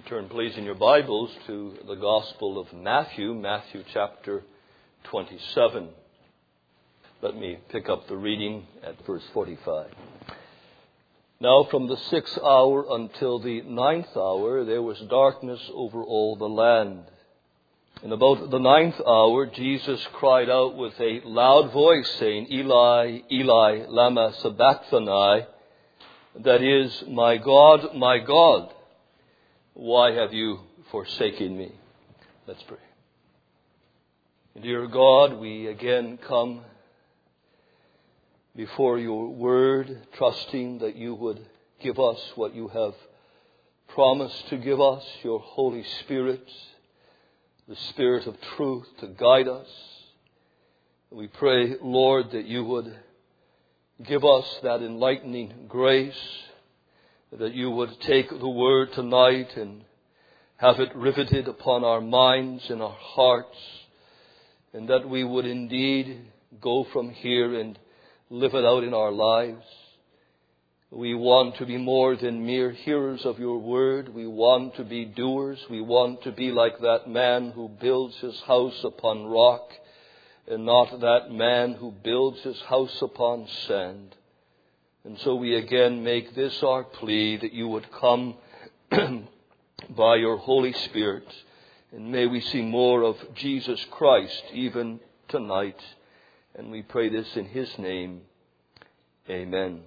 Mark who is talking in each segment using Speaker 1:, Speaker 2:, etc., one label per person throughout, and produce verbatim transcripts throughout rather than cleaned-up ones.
Speaker 1: Turn please in your Bibles to the Gospel of Matthew, Matthew chapter twenty-seven. Let me pick up the reading at verse forty-five. Now from the sixth hour until the ninth hour there was darkness over all the land. And about the ninth hour Jesus cried out with a loud voice, saying, Eli, Eli, lama sabachthani, that is, my God, my God, why have you forsaken me? Let's pray. Dear God, we again come before your word, trusting that you would give us what you have promised to give us, your Holy Spirit, the Spirit of truth to guide us. We pray, Lord, that you would give us that enlightening grace, that you would take the word tonight and have it riveted upon our minds and our hearts, and that we would indeed go from here and live it out in our lives. We want to be more than mere hearers of your word. We want to be doers. We want to be like that man who builds his house upon rock and not that man who builds his house upon sand. And so we again make this our plea, that you would come by your Holy Spirit, and may we see more of Jesus Christ even tonight. And we pray this in his name. Amen.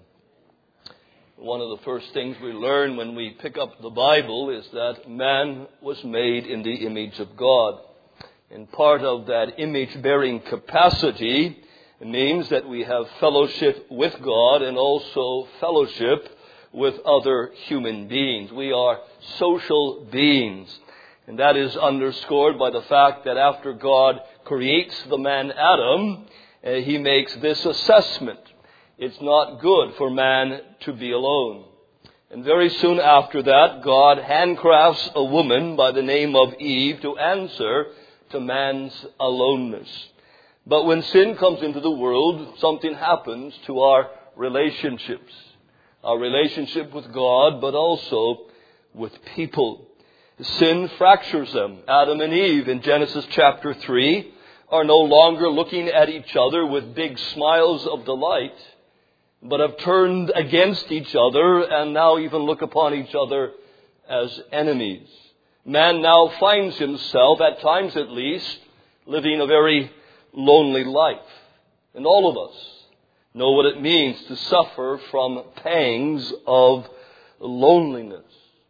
Speaker 1: One of the first things we learn when we pick up the Bible is that man was made in the image of God. And part of that image-bearing capacity means that we have fellowship with God and also fellowship with other human beings. We are social beings. And that is underscored by the fact that after God creates the man Adam, uh, he makes this assessment. It's not good for man to be alone. And very soon after that, God handcrafts a woman by the name of Eve to answer to man's aloneness. But when sin comes into the world, something happens to our relationships. Our relationship with God, but also with people. Sin fractures them. Adam and Eve in Genesis chapter three are no longer looking at each other with big smiles of delight, but have turned against each other and now even look upon each other as enemies. Man now finds himself, at times at least, living a very lonely life. And all of us know what it means to suffer from pangs of loneliness.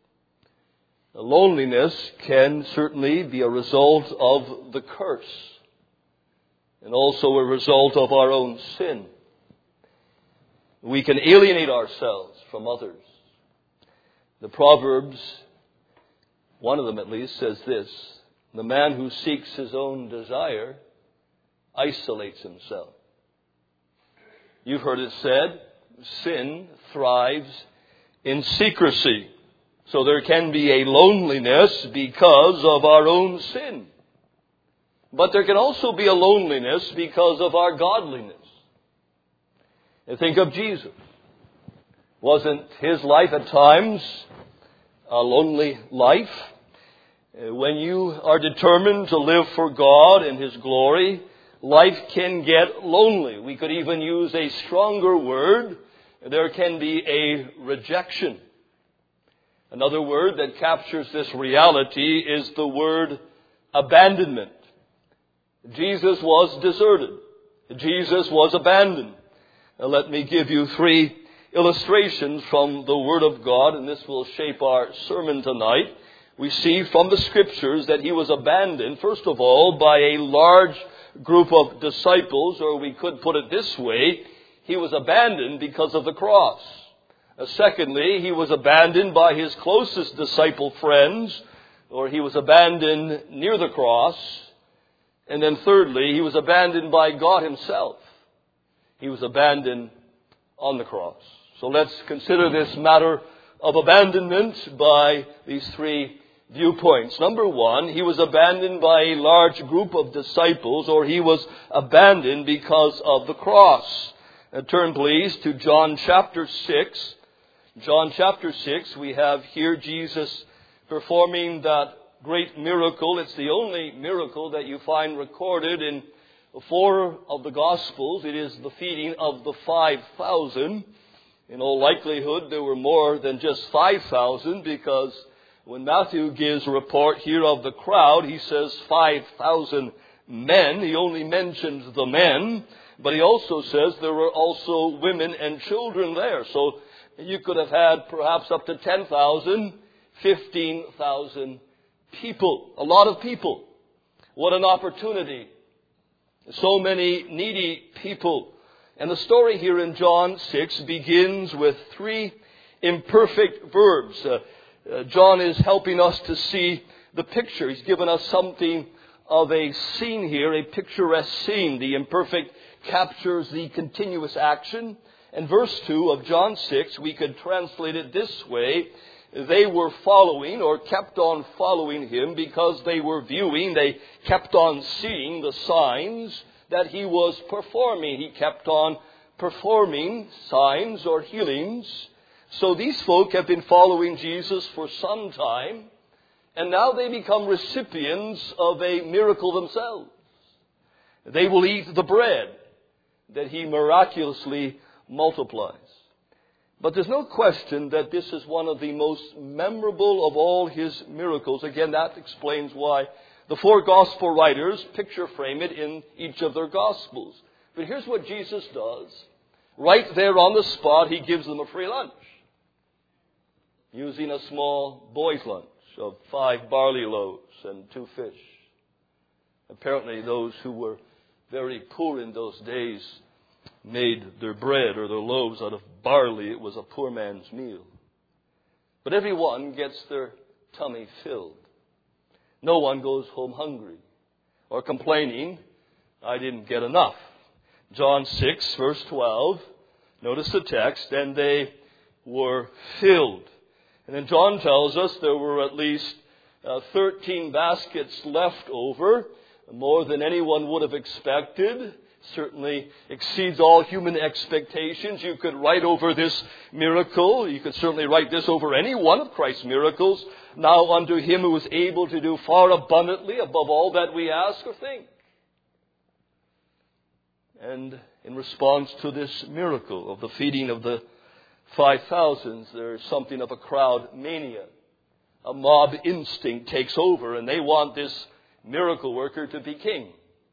Speaker 1: Loneliness can certainly be a result of the curse and also a result of our own sin. We can alienate ourselves from others. The Proverbs, one of them at least, says this: the man who seeks his own desire isolates himself. You've heard it said, sin thrives in secrecy. So there can be a loneliness because of our own sin. But there can also be a loneliness because of our godliness. And think of Jesus. Wasn't his life at times a lonely life? When you are determined to live for God and his glory, life can get lonely. We could even use a stronger word. There can be a rejection. Another word that captures this reality is the word abandonment. Jesus was deserted. Jesus was abandoned. Now let me give you three illustrations from the Word of God, and this will shape our sermon tonight. We see from the Scriptures that he was abandoned, first of all, by a large group of disciples, or we could put it this way, he was abandoned because of the cross. Uh, secondly, he was abandoned by his closest disciple friends, or he was abandoned near the cross. And then thirdly, he was abandoned by God himself. He was abandoned on the cross. So let's consider this matter of abandonment by these three viewpoints. Number one, he was abandoned by a large group of disciples, or he was abandoned because of the cross. Now turn please to John chapter six. John chapter six, we have here Jesus performing that great miracle. It's the only miracle that you find recorded in four of the Gospels. It is the feeding of the five thousand. In all likelihood, there were more than just five thousand, because when Matthew gives a report here of the crowd, he says five thousand men. He only mentions the men, but he also says there were also women and children there. So you could have had perhaps up to ten thousand, fifteen thousand people. A lot of people. What an opportunity. So many needy people. And the story here in John six begins with three imperfect verbs. Uh, uh, John is helping us to see the picture. He's given us something of a scene here, a picturesque scene. The imperfect captures the continuous action. And verse two of John six, we could translate it this way. They were following or kept on following him because they were viewing, they kept on seeing the signs that he was performing. He kept on performing signs or healings. So these folk have been following Jesus for some time, and now they become recipients of a miracle themselves. They will eat the bread that he miraculously multiplies. But there's no question that this is one of the most memorable of all his miracles. Again, that explains why the four gospel writers picture frame it in each of their gospels. But here's what Jesus does. Right there on the spot, he gives them a free lunch, using a small boy's lunch of five barley loaves and two fish. Apparently those who were very poor in those days made their bread or their loaves out of barley. It was a poor man's meal. But everyone gets their tummy filled. No one goes home hungry or complaining, I didn't get enough. John six, verse twelve, notice the text, and they were filled. And then John tells us there were at least uh, thirteen baskets left over, more than anyone would have expected. Certainly exceeds all human expectations. You could write over this miracle. You could certainly write this over any one of Christ's miracles. Now unto him who is able to do far abundantly above all that we ask or think. And in response to this miracle of the feeding of the five thousands, there is something of a crowd mania. A mob instinct takes over, and they want this miracle worker to be king.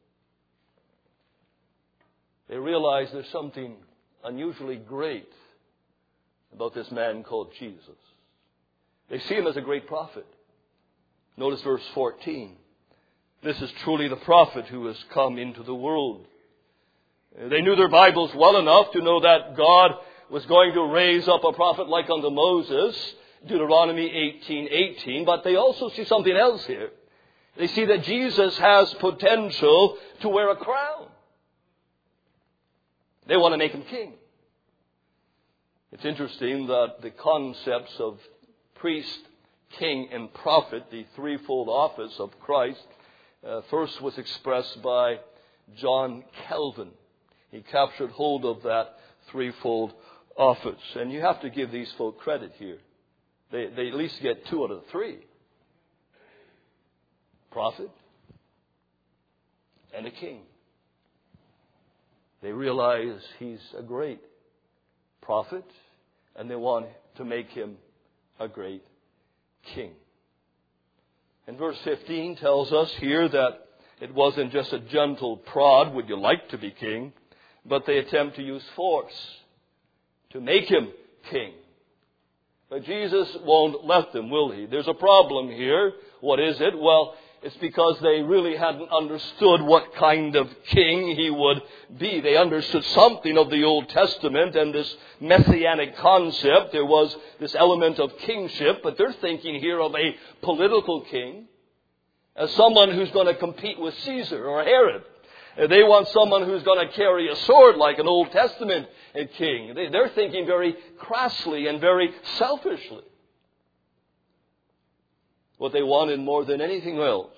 Speaker 1: They realize there's something unusually great about this man called Jesus. They see him as a great prophet. Notice verse fourteen. This is truly the prophet who has come into the world. They knew their Bibles well enough to know that God was going to raise up a prophet like unto Moses, Deuteronomy eighteen eighteen, but they also see something else here. They see that Jesus has potential to wear a crown. They want to make him king. It's interesting that the concepts of priest, king, and prophet, the threefold office of Christ, uh, first was expressed by John Calvin. He captured hold of that threefold office. And you have to give these folk credit here. They, they at least get two out of three. Prophet and a king. They realize he's a great prophet, and they want to make him a great king. And verse fifteen tells us here that it wasn't just a gentle prod, would you like to be king, but they attempt to use force to make him king. But Jesus won't let them, will he? There's a problem here. What is it? Well, it's because they really hadn't understood what kind of king he would be. They understood something of the Old Testament and this messianic concept. There was this element of kingship, but they're thinking here of a political king, as someone who's going to compete with Caesar or Herod. They want someone who's going to carry a sword like an Old Testament king. They're thinking very crassly and very selfishly. What they wanted more than anything else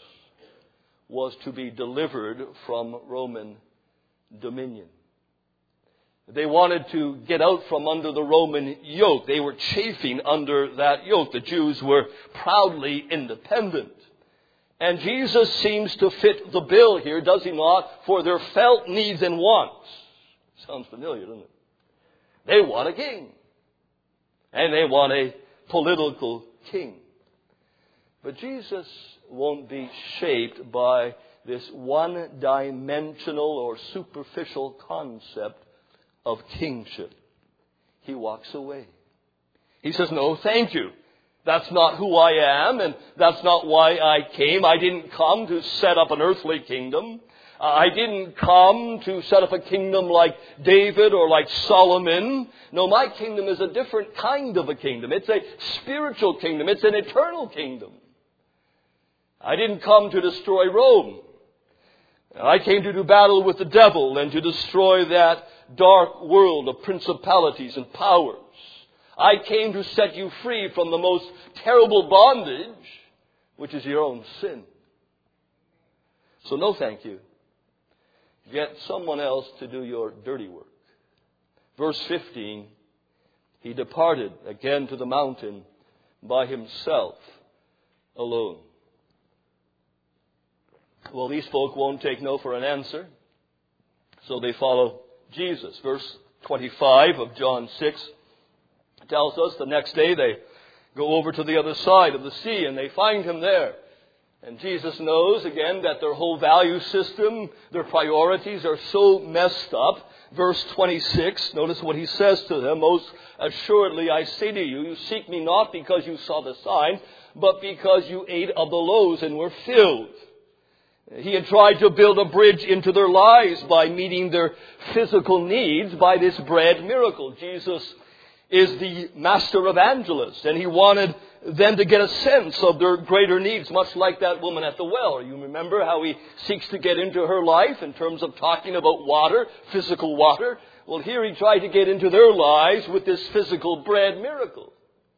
Speaker 1: was to be delivered from Roman dominion. They wanted to get out from under the Roman yoke. They were chafing under that yoke. The Jews were proudly independent. And Jesus seems to fit the bill here, does he not, for their felt needs and wants. Sounds familiar, doesn't it? They want a king. And they want a political king. But Jesus won't be shaped by this one-dimensional or superficial concept of kingship. He walks away. He says, no, thank you. That's not who I am, and that's not why I came. I didn't come to set up an earthly kingdom. I didn't come to set up a kingdom like David or like Solomon. No, my kingdom is a different kind of a kingdom. It's a spiritual kingdom. It's an eternal kingdom. I didn't come to destroy Rome. I came to do battle with the devil and to destroy that dark world of principalities and powers. I came to set you free from the most terrible bondage, which is your own sin. So no thank you. Get someone else to do your dirty work. Verse fifteen, he departed again to the mountain by himself alone. Well, these folk won't take no for an answer, so they follow Jesus. Verse twenty-five of John six tells us the next day they go over to the other side of the sea and they find him there. And Jesus knows, again, that their whole value system, their priorities are so messed up. Verse twenty-six, notice what he says to them. Most assuredly, I say to you, you seek me not because you saw the sign, but because you ate of the loaves and were filled. He had tried to build a bridge into their lives by meeting their physical needs by this bread miracle. Jesus is the master evangelist, and he wanted them to get a sense of their greater needs, much like that woman at the well. You remember how he seeks to get into her life in terms of talking about water, physical water? Well, here he tried to get into their lives with this physical bread miracle.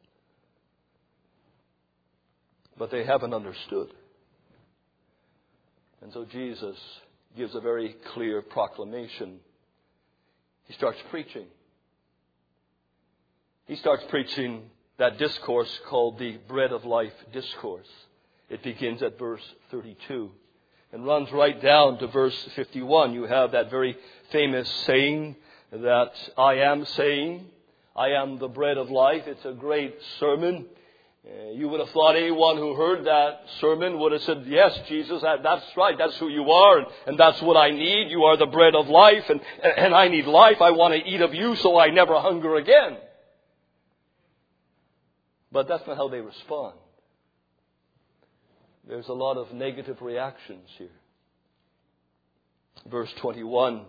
Speaker 1: But they haven't understood. And so Jesus gives a very clear proclamation. He starts preaching. He starts preaching that discourse called the Bread of Life discourse. It begins at verse thirty-two and runs right down to verse fifty-one. You have that very famous saying that I am saying, I am the bread of life. It's a great sermon. Uh, you would have thought anyone who heard that sermon would have said, yes, Jesus, that, that's right. That's who you are, and, and that's what I need. You are the bread of life, and, and I need life. I want to eat of you so I never hunger again. But that's not how they respond. There's a lot of negative reactions here. Verse twenty-one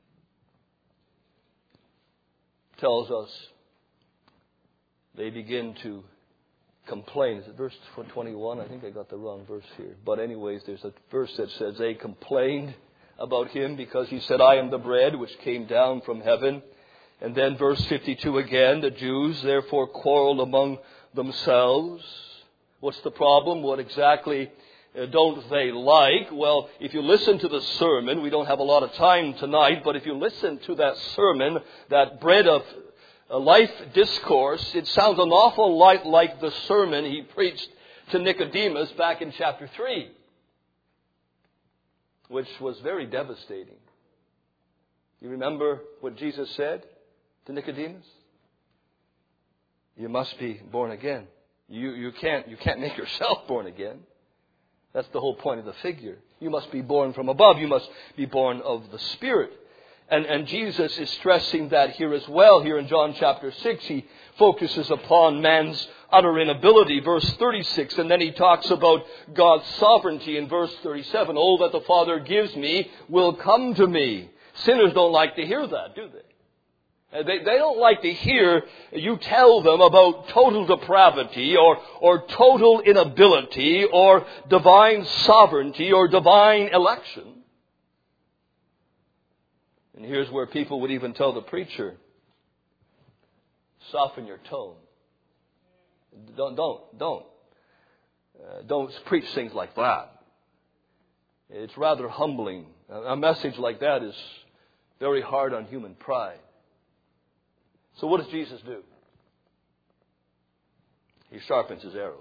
Speaker 1: tells us they begin to complain. Is it verse twenty-one? I think I got the wrong verse here. But anyways, there's a verse that says they complained about him because he said, I am the bread which came down from heaven. And then verse fifty-two again, the Jews therefore quarreled among themselves. What's the problem? What exactly uh, don't they like? Well, if you listen to the sermon, we don't have a lot of time tonight, but if you listen to that sermon, that bread of uh, life discourse, it sounds an awful lot like the sermon he preached to Nicodemus back in chapter three, which was very devastating. You remember what Jesus said to Nicodemus? You must be born again. You, you can't, you can't make yourself born again. That's the whole point of the figure. You must be born from above. You must be born of the Spirit. And, and Jesus is stressing that here as well. Here in John chapter six, he focuses upon man's utter inability. Verse thirty-six, and then he talks about God's sovereignty in verse thirty-seven. All that the Father gives me will come to me. Sinners don't like to hear that, do they? They, they don't like to hear you tell them about total depravity or, or total inability or divine sovereignty or divine election. And here's where people would even tell the preacher, soften your tone. Don't, don't, don't. Uh, don't preach things like that. It's rather humbling. A message like that is very hard on human pride. So what does Jesus do? He sharpens his arrows.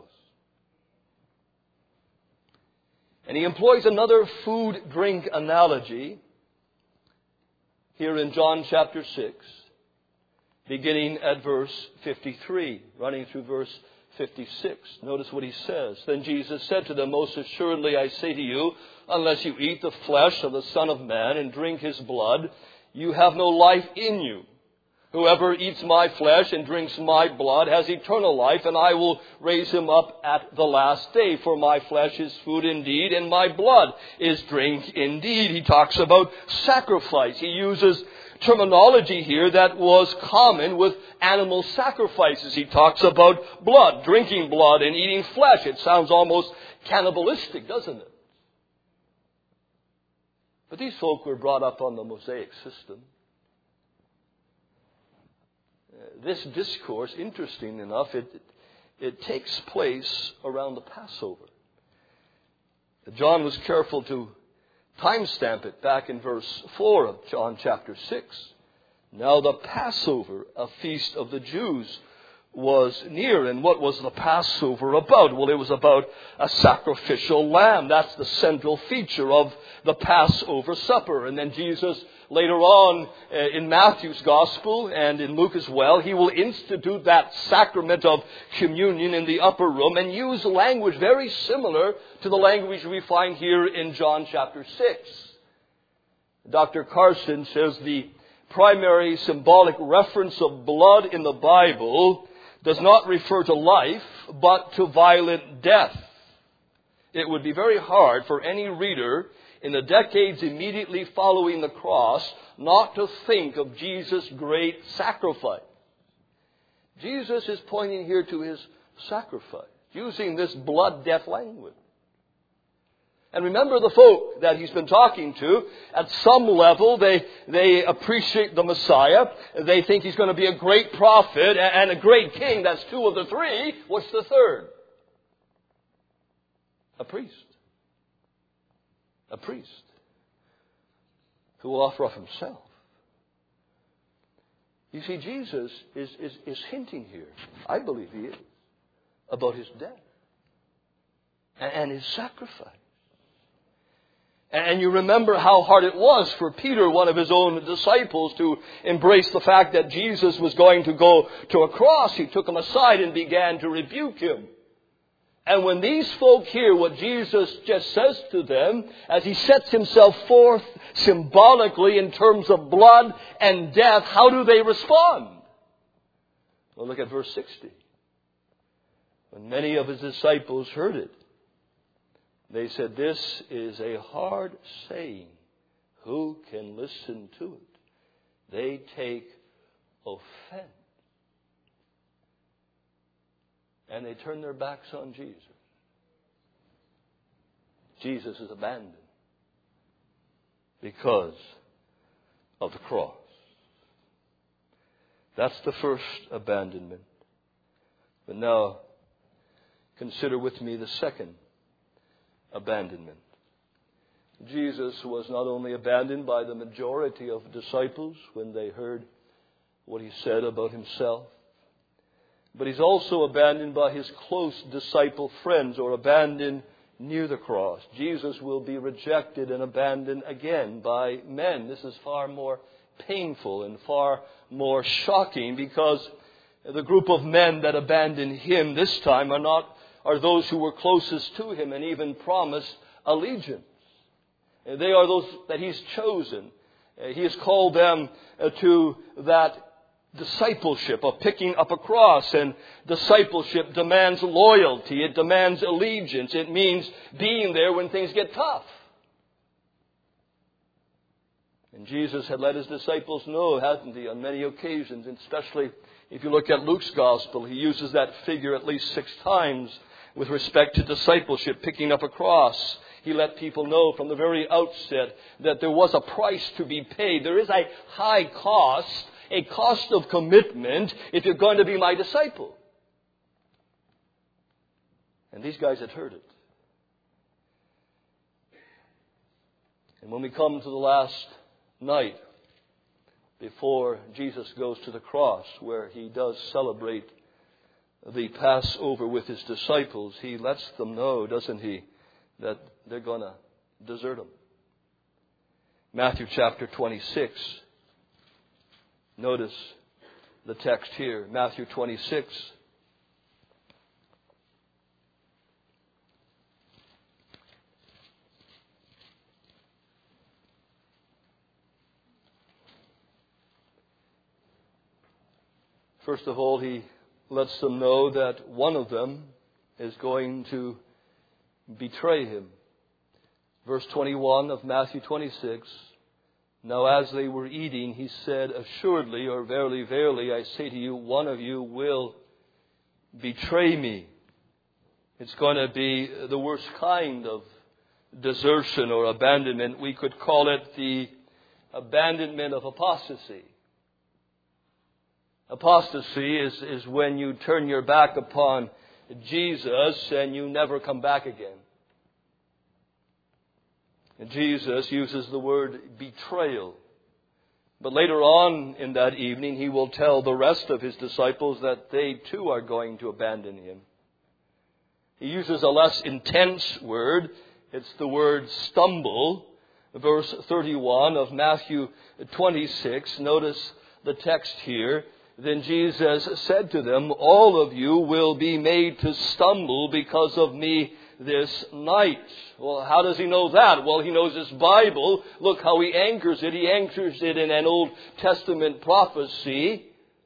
Speaker 1: And he employs another food-drink analogy here in John chapter six, beginning at verse fifty-three, running through verse fifty-six. Notice what he says. Then Jesus said to them, Most assuredly I say to you, unless you eat the flesh of the Son of Man and drink his blood, you have no life in you. Whoever eats my flesh and drinks my blood has eternal life, and I will raise him up at the last day. For my flesh is food indeed, and my blood is drink indeed. He talks about sacrifice. He uses terminology here that was common with animal sacrifices. He talks about blood, drinking blood, and eating flesh. It sounds almost cannibalistic, doesn't it? But these folk were brought up on the Mosaic system. This discourse, interesting enough, it, it takes place around the Passover. John was careful to timestamp it back in verse four of John chapter six. Now the Passover, a feast of the Jews, was near. And what was the Passover about? Well, it was about a sacrificial lamb. That's the central feature of the Passover supper. And then Jesus, later on in Matthew's Gospel and in Luke as well, he will institute that sacrament of communion in the upper room and use language very similar to the language we find here in John chapter six. Doctor Carson says the primary symbolic reference of blood in the Bible does not refer to life, but to violent death. It would be very hard for any reader in the decades immediately following the cross not to think of Jesus' great sacrifice. Jesus is pointing here to his sacrifice, using this blood death language. And remember the folk that he's been talking to, at some level they, they appreciate the Messiah. They think he's going to be a great prophet and a great king. That's two of the three. What's the third? A priest. A priest who will offer up himself. You see, Jesus is, is, is hinting here, I believe he is, about his death and his sacrifice. And you remember how hard it was for Peter, one of his own disciples, to embrace the fact that Jesus was going to go to a cross. He took him aside and began to rebuke him. And when these folk hear what Jesus just says to them, as he sets himself forth symbolically in terms of blood and death, how do they respond? Well, look at verse sixty. When many of his disciples heard it, they said, "This is a hard saying. Who can listen to it?" They take offense. And they turn their backs on Jesus. Jesus is abandoned because of the cross. That's the first abandonment. But now, consider with me the second abandonment. Jesus was not only abandoned by the majority of disciples when they heard what he said about himself, but he's also abandoned by his close disciple friends, or abandoned near the cross. Jesus will be rejected and abandoned again by men. This is far more painful and far more shocking, because the group of men that abandon him this time are not are those who were closest to him and even promised allegiance. They are those that he's chosen. He has called them to that discipleship of picking up a cross, and discipleship demands loyalty. It demands allegiance. It means being there when things get tough. And Jesus had let his disciples know, hasn't he, on many occasions, and especially if you look at Luke's gospel, he uses that figure at least six times with respect to discipleship, picking up a cross. He let people know from the very outset that there was a price to be paid. There is a high cost, a cost of commitment if you're going to be my disciple. And these guys had heard it. And when we come to the last night before Jesus goes to the cross, where he does celebrate the Passover with his disciples, he lets them know, doesn't he, that they're going to desert him. Matthew chapter twenty-six. Notice the text here. Matthew twenty-six. First of all, he lets them know that one of them is going to betray him. Verse twenty-one of Matthew twenty-six. Now as they were eating, he said, assuredly, or verily, verily, I say to you, one of you will betray me. It's going to be the worst kind of desertion or abandonment. We could call it the abandonment of apostasy. Apostasy is, is when you turn your back upon Jesus and you never come back again. And Jesus uses the word betrayal. But later on in that evening, he will tell the rest of his disciples that they too are going to abandon him. He uses a less intense word. It's the word stumble. Verse thirty-one of Matthew twenty-six. Notice the text here. Then Jesus said to them, all of you will be made to stumble because of me this night. Well, how does he know that? Well, he knows his Bible. Look how he anchors it. He anchors it in an Old Testament prophecy.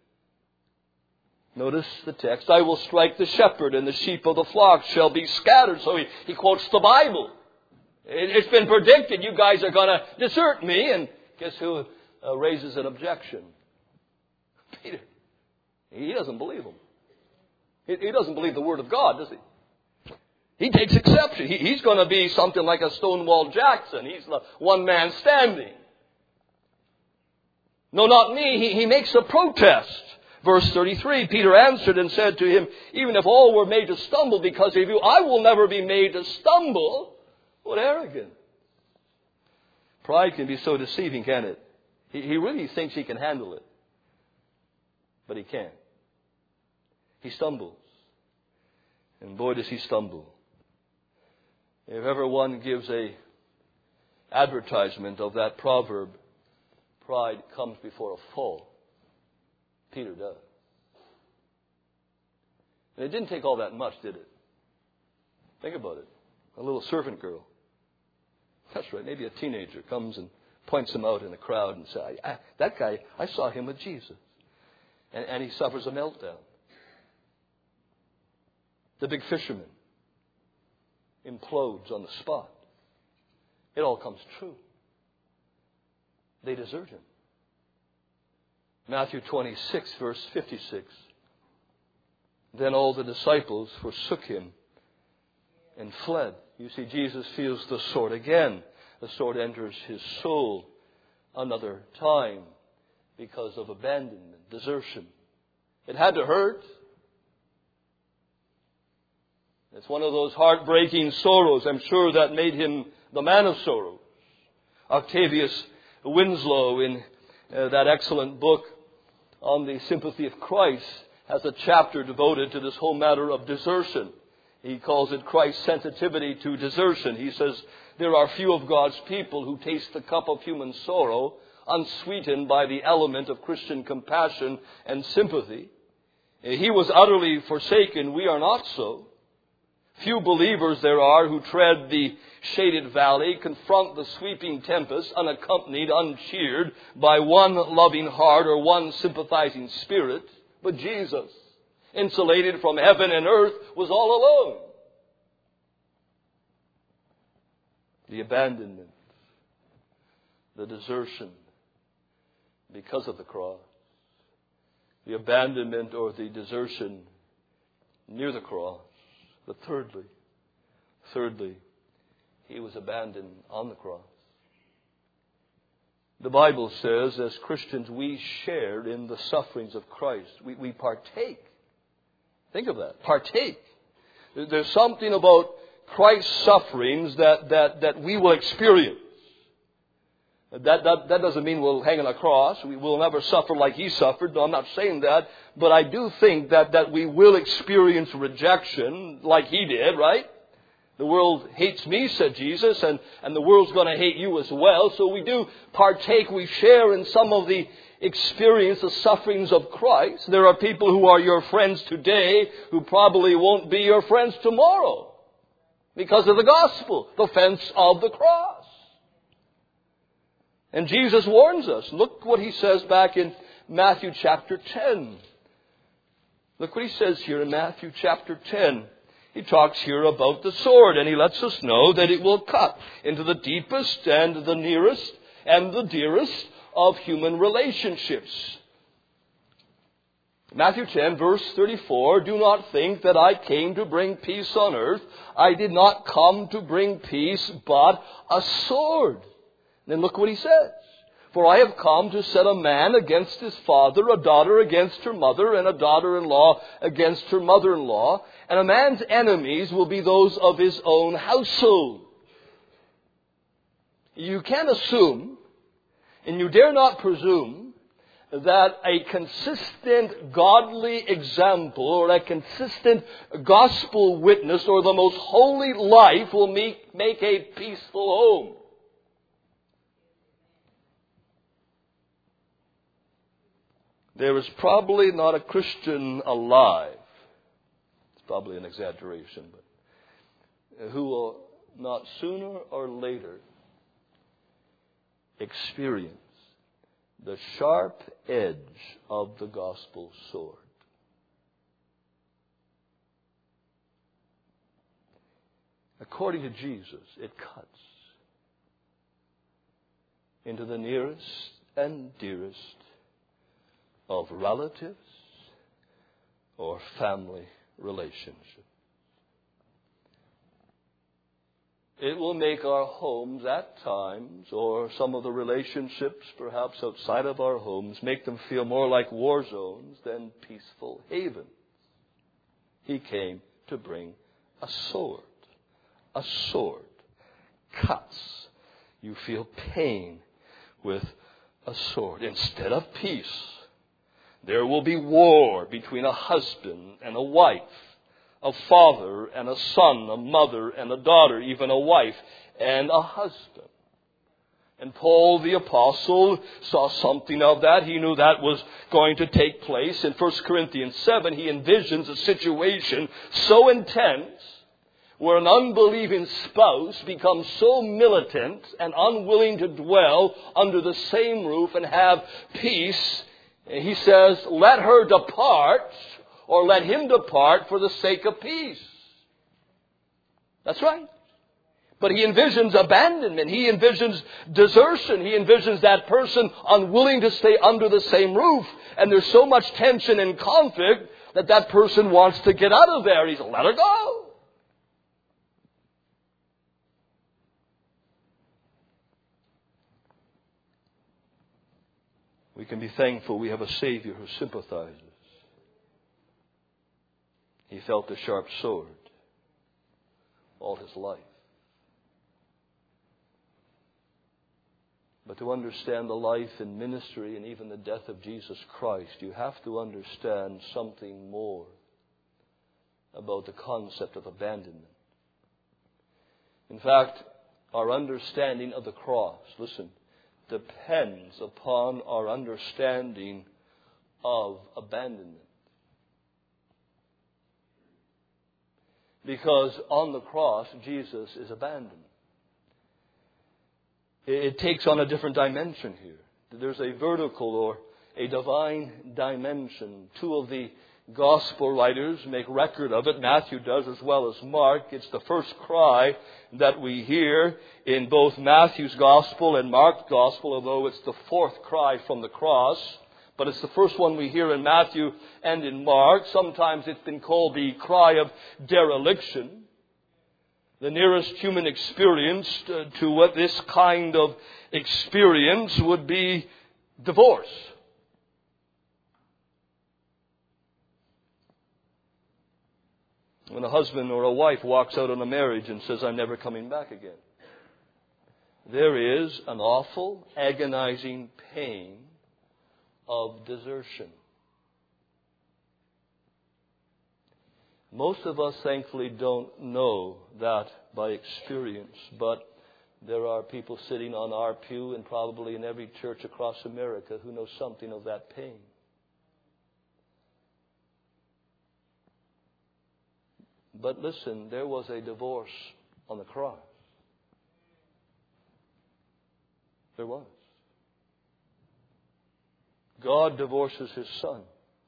Speaker 1: Notice the text. I will strike the shepherd, and the sheep of the flock shall be scattered. So he, he quotes the Bible. It, it's been predicted you guys are going to desert me. And guess who uh, raises an objection? Peter. He doesn't believe him. He, he doesn't believe the Word of God, does he? He takes exception. He, he's going to be something like a Stonewall Jackson. He's the one man standing. No, not me. He, he makes a protest. Verse thirty-three, Peter answered and said to him, even if all were made to stumble because of you, I will never be made to stumble. What arrogance. Pride can be so deceiving, can it? He, he really thinks he can handle it. But he can't. He stumbles. And boy, does he stumble. If ever one gives a advertisement of that proverb, pride comes before a fall, Peter does. And it didn't take all that much, did it? Think about it. A little servant girl. That's right, maybe a teenager comes and points him out in the crowd and says, I, I, that guy, I saw him with Jesus. And, and he suffers a meltdown. The big fisherman implodes on the spot. It all comes true. They desert him. Matthew twenty-six, verse fifty-six. Then all the disciples forsook him and fled. You see, Jesus feels the sword again. The sword enters his soul another time because of abandonment, desertion. It had to hurt. It's one of those heartbreaking sorrows, I'm sure, that made him the man of sorrows. Octavius Winslow, in uh, that excellent book on the sympathy of Christ, has a chapter devoted to this whole matter of desertion. He calls it Christ's sensitivity to desertion. He says, there are few of God's people who taste the cup of human sorrow unsweetened by the element of Christian compassion and sympathy. He was utterly forsaken. We are not so. Few believers there are who tread the shaded valley, confront the sweeping tempest, unaccompanied, uncheered by one loving heart or one sympathizing spirit. But Jesus, insulated from heaven and earth, was all alone. The abandonment, the desertion because of the cross, the abandonment or the desertion near the cross. But thirdly, thirdly, he was abandoned on the cross. The Bible says, as Christians, we share in the sufferings of Christ. We, we partake. Think of that. Partake. There's something about Christ's sufferings that, that, that we will experience. That, that, that doesn't mean we'll hang on a cross. We will never suffer like He suffered. No, I'm not saying that. But I do think that, that we will experience rejection like He did, right? The world hates me, said Jesus, and, and the world's going to hate you as well. So we do partake, we share in some of the experience, the sufferings of Christ. There are people who are your friends today who probably won't be your friends tomorrow because of the gospel, the offense of the cross. And Jesus warns us. Look what He says back in Matthew chapter ten. Look what He says here in Matthew chapter ten. He talks here about the sword, and He lets us know that it will cut into the deepest and the nearest and the dearest of human relationships. Matthew ten, verse thirty-four, do not think that I came to bring peace on earth. I did not come to bring peace, but a sword. Then look what He says. For I have come to set a man against his father, a daughter against her mother, and a daughter-in-law against her mother-in-law. And a man's enemies will be those of his own household. You can't assume, and you dare not presume, that a consistent godly example or a consistent gospel witness or the most holy life will make, make a peaceful home. There is probably not a Christian alive, it's probably an exaggeration, but who will not sooner or later experience the sharp edge of the gospel sword. According to Jesus, it cuts into the nearest and dearest of relatives or family relationships. It will make our homes at times, or some of the relationships perhaps outside of our homes, make them feel more like war zones than peaceful havens. He came to bring a sword. A sword cuts. You feel pain with a sword. Instead of peace, there will be war between a husband and a wife, a father and a son, a mother and a daughter, even a wife and a husband. And Paul the Apostle saw something of that. He knew that was going to take place. In First Corinthians seven, he envisions a situation so intense where an unbelieving spouse becomes so militant and unwilling to dwell under the same roof and have peace. He says, let her depart, or let him depart for the sake of peace. That's right. But he envisions abandonment. He envisions desertion. He envisions that person unwilling to stay under the same roof. And there's so much tension and conflict that that person wants to get out of there. He's let her go. We can be thankful we have a Savior who sympathizes. He felt the sharp sword all his life. But to understand the life and ministry and even the death of Jesus Christ, you have to understand something more about the concept of abandonment. In fact, our understanding of the cross, listen, depends upon our understanding of abandonment. Because on the cross, Jesus is abandoned. It takes on a different dimension here. There's a vertical or a divine dimension. Two of the gospel writers make record of it. Matthew does as well as Mark. It's the first cry that we hear in both Matthew's gospel and Mark's gospel, although it's the fourth cry from the cross. But it's the first one we hear in Matthew and in Mark. Sometimes it's been called the cry of dereliction. The nearest human experience to, to what this kind of experience would be divorce. When a husband or a wife walks out on a marriage and says, I'm never coming back again. there is an awful, agonizing pain of desertion. Most of us, thankfully, don't know that by experience, but there are people sitting on our pew and probably in every church across America who know something of that pain. But listen, there was a divorce on the cross. There was. God divorces His Son.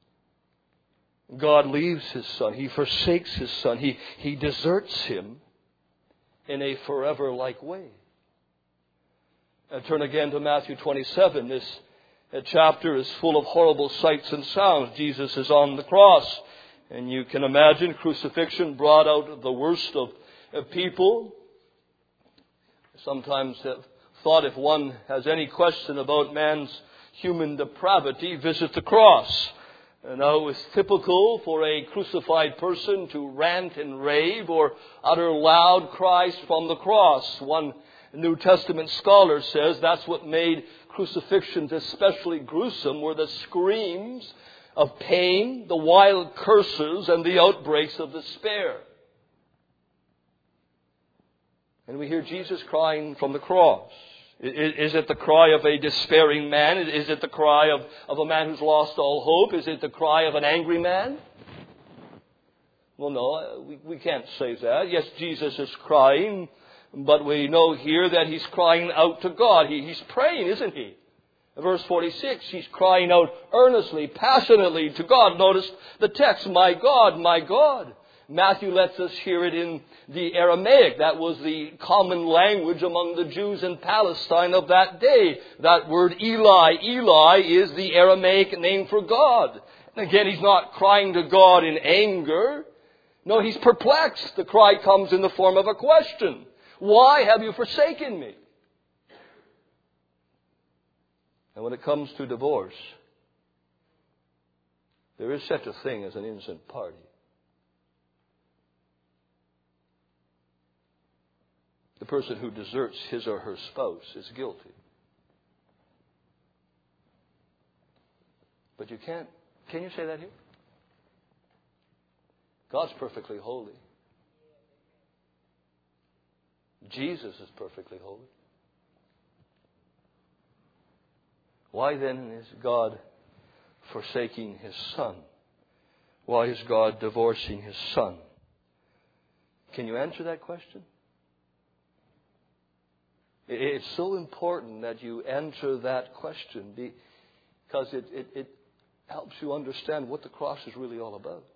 Speaker 1: God leaves His Son. He forsakes His Son. He, he deserts Him in a forever-like way. And turn again to Matthew twenty-seven. This chapter is full of horrible sights and sounds. Jesus is on the cross. And you can imagine crucifixion brought out the worst of, of people. Sometimes have thought if one has any question about man's human depravity, visit the cross. And now it was typical for a crucified person to rant and rave or utter loud cries from the cross. One New Testament scholar says that's what made crucifixions especially gruesome were the screams of pain, the wild curses, and the outbreaks of despair. And we hear Jesus crying from the cross. Is it the cry of a despairing man? Is it the cry of, of a man who's lost all hope? Is it the cry of an angry man? Well, no, we, we can't say that. Yes, Jesus is crying, but we know here that He's crying out to God. He, he's praying, isn't He? Verse forty-six, He's crying out earnestly, passionately to God. Notice the text, my God, my God. Matthew lets us hear it in the Aramaic. That was the common language among the Jews in Palestine of that day. That word Eli, Eli is the Aramaic name for God. And again, He's not crying to God in anger. No, He's perplexed. The cry comes in the form of a question. Why have you forsaken me? And when it comes to divorce, there is such a thing as an innocent party. The person who deserts his or her spouse is guilty. But you can't, can you say that here? God's perfectly holy. Jesus is perfectly holy. Why then is God forsaking His Son? Why is God divorcing His Son? Can you answer that question? It's so important that you answer that question because it, it, it helps you understand what the cross is really all about.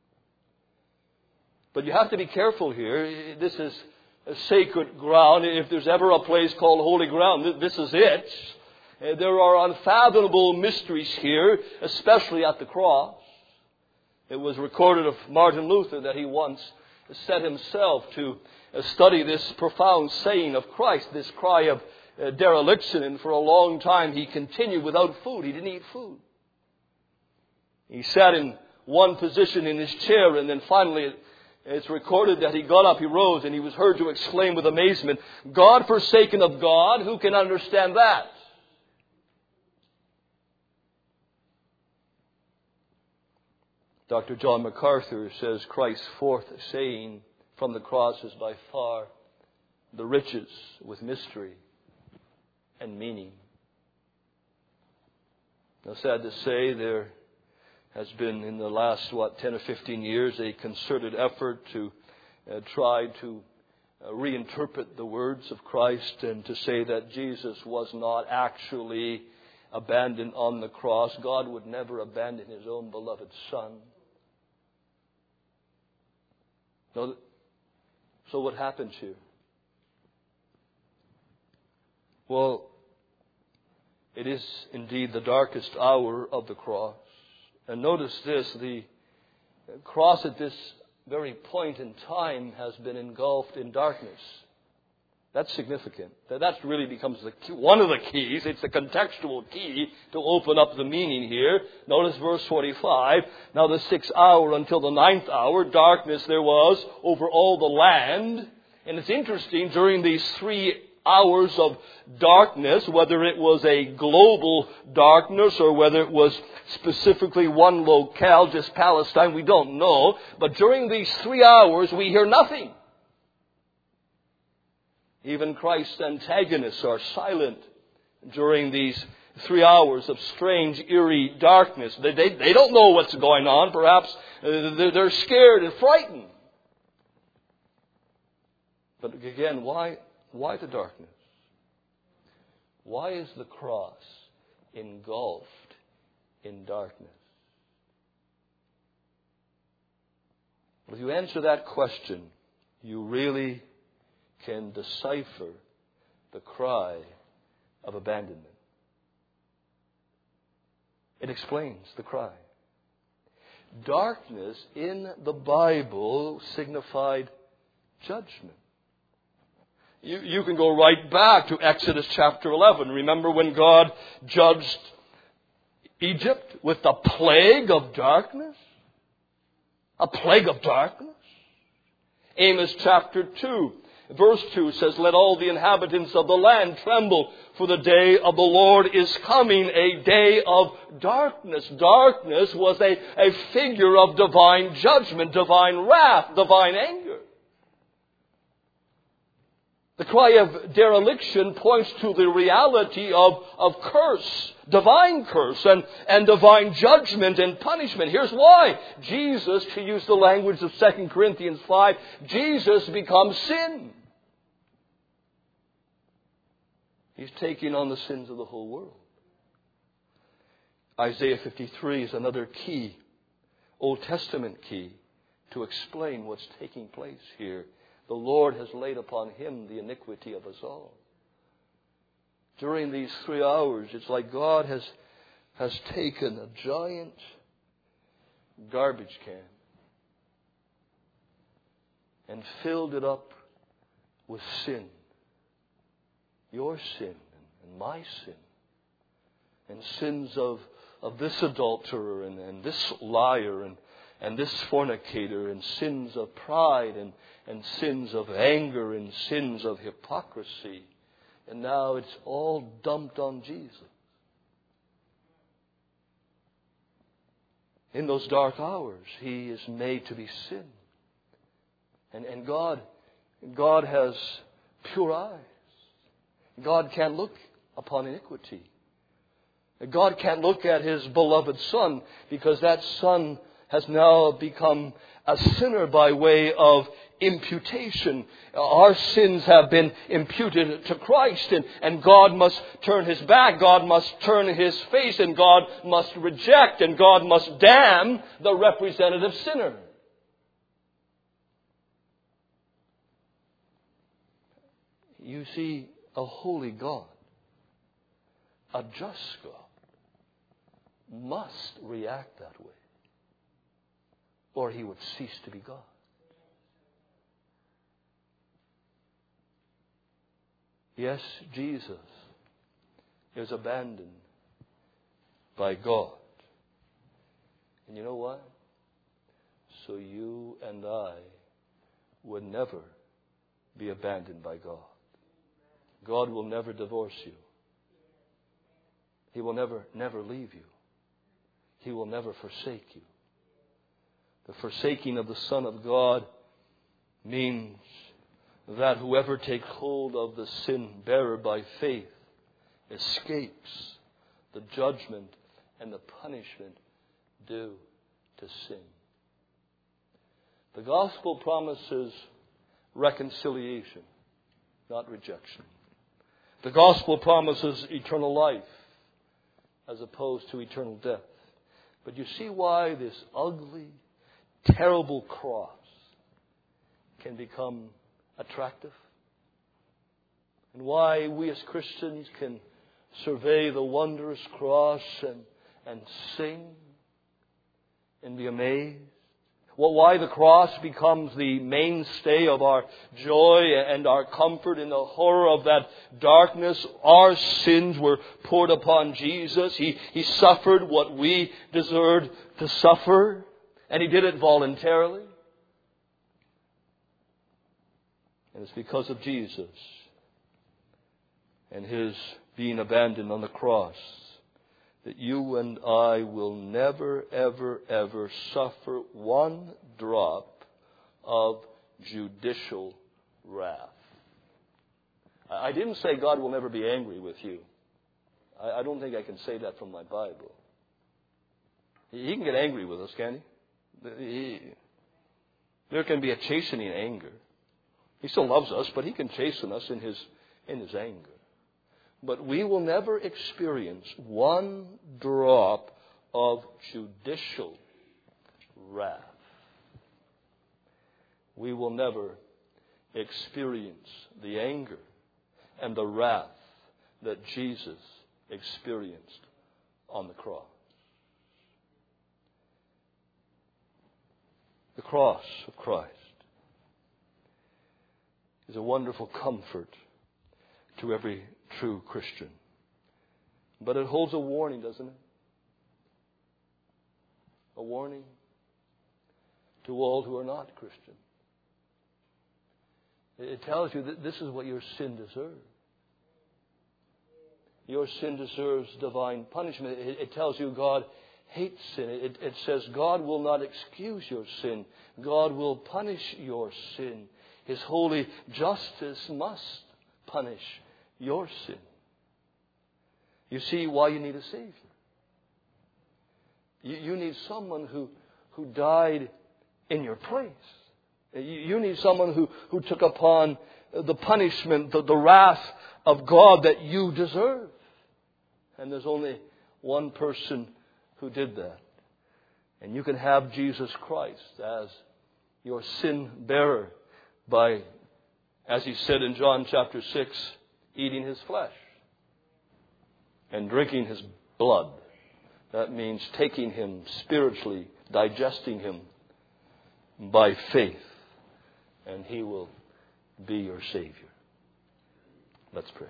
Speaker 1: But you have to be careful here. This is a sacred ground. If there's ever a place called holy ground, this is it. There are unfathomable mysteries here, especially at the cross. It was recorded of Martin Luther that he once set himself to study this profound saying of Christ, this cry of uh, dereliction, and for a long time he continued without food. He didn't eat food. He sat in one position in his chair, and then finally it, it's recorded that he got up, he rose, and he was heard to exclaim with amazement, God forsaken of God, who can understand that? Doctor John MacArthur says Christ's fourth saying from the cross is by far the richest with mystery and meaning. Now, sad to say, there has been in the last, what, ten or fifteen years, a concerted effort to uh, try to uh, reinterpret the words of Christ and to say that Jesus was not actually abandoned on the cross. God would never abandon His own beloved Son. No, so what happens here? Well, it is indeed the darkest hour of the cross. And notice this, the cross at this very point in time has been engulfed in darkness. That's significant. That really becomes the key, one of the keys. It's the contextual key to open up the meaning here. Notice verse forty-five. Now the sixth hour until the ninth hour, darkness there was over all the land. And it's interesting, during these three hours of darkness, whether it was a global darkness or whether it was specifically one locale, just Palestine, we don't know. But during these three hours, we hear nothing. Even Christ's antagonists are silent during these three hours of strange, eerie darkness. They, they, they don't know what's going on. Perhaps uh, they're, they're scared and frightened. But again, why, why the darkness? Why is the cross engulfed in darkness? Well, if you answer that question, you really can decipher the cry of abandonment. It explains the cry. Darkness in the Bible signified judgment. You, you can go right back to Exodus chapter eleven. Remember when God judged Egypt with the plague of darkness? A plague of darkness? Amos chapter two. Verse two says, "Let all the inhabitants of the land tremble, for the day of the Lord is coming, a day of darkness." Darkness was a, a figure of divine judgment, divine wrath, divine anger. The cry of dereliction points to the reality of, of curse, divine curse, and, and divine judgment and punishment. Here's why. Jesus, to use the language of Second Corinthians five, Jesus becomes sin. He's taking on the sins of the whole world. Isaiah fifty-three is another key, Old Testament key, to explain what's taking place here. The Lord has laid upon Him the iniquity of us all. During these three hours, it's like God has, has taken a giant garbage can and filled it up with sin. Your sin and my sin. And sins of, of this adulterer and, and this liar and, and this fornicator, and sins of pride and, and sins of anger and sins of hypocrisy. And now it's all dumped on Jesus. In those dark hours, He is made to be sin. And, and God, God has pure eyes. God can't look upon iniquity. God can't look at His beloved Son, because that Son has now become a sinner by way of imputation. Our sins have been imputed to Christ, and, and God must turn His back, God must turn His face, and God must reject, and God must damn the representative sinner. You see, a holy God, a just God, must react that way, or He would cease to be God. Yes, Jesus is abandoned by God. And you know what? So you and I would never be abandoned by God. God will never divorce you. He will never, never leave you. He will never forsake you. The forsaking of the Son of God means that whoever takes hold of the sin bearer by faith escapes the judgment and the punishment due to sin. The gospel promises reconciliation, not rejection. The gospel promises eternal life as opposed to eternal death. But you see why this ugly, terrible cross can become attractive? And why we as Christians can survey the wondrous cross and, and sing and be amazed? Well, why the cross becomes the mainstay of our joy and our comfort in the horror of that darkness. Our sins were poured upon Jesus. He, he suffered what we deserved to suffer, and He did it voluntarily. And it's because of Jesus and His being abandoned on the cross, that you and I will never, ever, ever suffer one drop of judicial wrath. I didn't say God will never be angry with you. I don't think I can say that from my Bible. He can get angry with us, can he? he there can be a chastening anger. He still loves us, but He can chasten us in His, in His anger. But we will never experience one drop of judicial wrath. We will never experience the anger and the wrath that Jesus experienced on the cross. The cross of Christ is a wonderful comfort to every true Christian. But it holds a warning, doesn't it? A warning to all who are not Christian. It tells you that this is what your sin deserves. Your sin deserves divine punishment. It, it tells you God hates sin. It, it says God will not excuse your sin. God will punish your sin. His holy justice must punish your sin. You see why you need a Savior. You, you need someone who, who died in your place. You, you need someone who, who took upon the punishment, the, the wrath of God that you deserve. And there's only one person who did that. And you can have Jesus Christ as your sin bearer by, as He said in John chapter six, eating His flesh and drinking His blood. That means taking Him spiritually, digesting Him by faith. And He will be your Savior. Let's pray.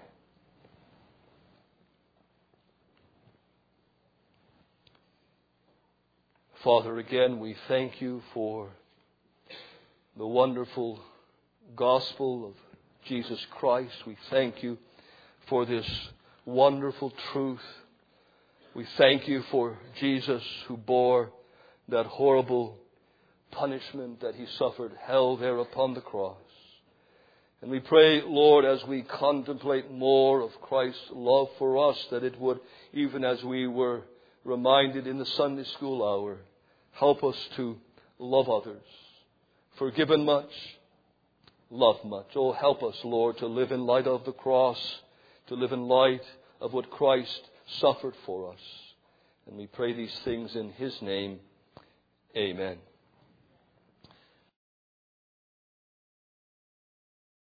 Speaker 1: Father, again, we thank You for the wonderful gospel of Jesus Christ. We thank You for this wonderful truth. We thank You for Jesus who bore that horrible punishment that He suffered, hell there upon the cross. And we pray, Lord, as we contemplate more of Christ's love for us, that it would, even as we were reminded in the Sunday school hour, help us to love others. Forgiven much, love much. Oh, help us, Lord, to live in light of the cross, to live in light of what Christ suffered for us. And we pray these things in His name. Amen.